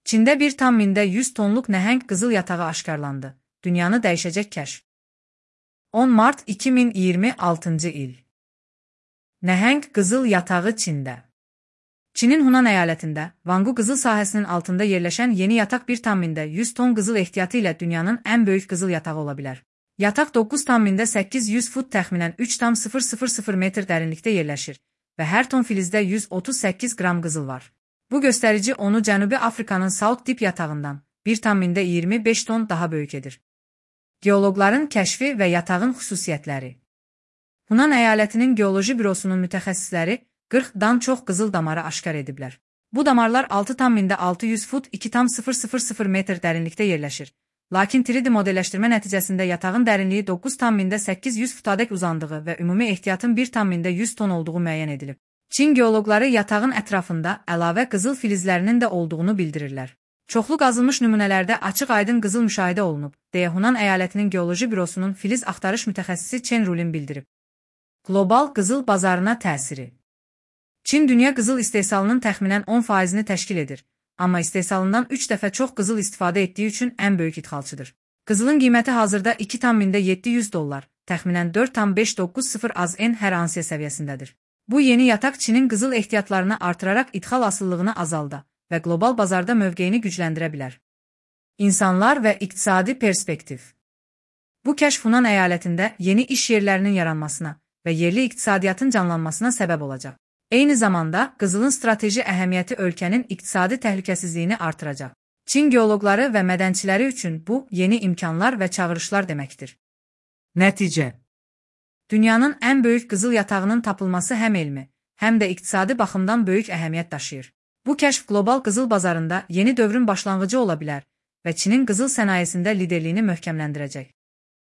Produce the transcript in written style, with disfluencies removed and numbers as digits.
Çində bir tam mində 100 tonluq nəhəng qızıl yatağı aşkarlandı. Dünyanı dəyişəcək kəşf. 10 mart 2026-cı il. Nəhəng qızıl yatağı Çində. Çinin Hunan əyalətində, Vangu qızıl sahəsinin altında yerləşən yeni yataq bir tam mində 100 ton qızıl ehtiyatı ilə dünyanın ən böyük qızıl yatağı ola bilər. Yataq 9 tam mində 800 fut təxminən 3,000 metr dərinlikdə yerləşir və hər ton filizdə 138 qram qızıl var. Bu göstərici onu Cənubi Afrikanın South Dip yatağından bir tam mində 25 ton daha böyük edir. Geoloqların kəşfi və yatağın xüsusiyyətləri. Hunan əyalətinin geoloji bürosunun mütəxəssisləri 40-dan çox qızıl damarı aşkar ediblər. Bu damarlar 6 tam mində 600 fut 2,000 metr dərinlikdə yerləşir. Lakin 3D modelləşdirmə nəticəsində yatağın dərinliyi 9 tam mində 800 futadək uzandığı və ümumi ehtiyatın 1 tam mində 100 ton olduğu müəyyən edilib. Çin geoloqları yatağın ətrafında əlavə qızıl filizlərinin də olduğunu bildirirlər. Çoxlu qazılmış nümunələrdə açıq-aydın qızıl müşahidə olunub, deyə Hunan əyalətinin geoloji bürosunun filiz axtarış mütəxəssisi Chen Rulin bildirib. Qlobal qızıl bazarına təsiri. Çin dünya qızıl istehsalının təxminən 10%-ni təşkil edir, amma istehsalından 3 dəfə çox qızıl istifadə etdiyi üçün ən böyük idxalçıdır. Qızılın qiyməti hazırda 2 tam mində 700 dollar, təxminən 4,590 AZN hər ansiya səviyyəsindədir. Bu yeni yataq Çinin qızıl ehtiyatlarını artıraraq idxal asıllığını azalda və qlobal bazarda mövqeyini gücləndirə bilər. İnsanlar və iqtisadi perspektiv. Bu kəşf Hunan əyalətində yeni iş yerlərinin yaranmasına və yerli iqtisadiyyatın canlanmasına səbəb olacaq. Eyni zamanda qızılın strateji əhəmiyyəti ölkənin iqtisadi təhlükəsizliyini artıracaq. Çin geoloqları və mədənçiləri üçün bu yeni imkanlar və çağırışlar deməkdir. Nəticə. Dünyanın ən böyük qızıl yatağının tapılması həm elmi, həm də iqtisadi baxımdan böyük əhəmiyyət daşıyır. Bu kəşf qlobal qızıl bazarında yeni dövrün başlanğıcı ola bilər və Çinin qızıl sənayesində liderliyini möhkəmləndirəcək.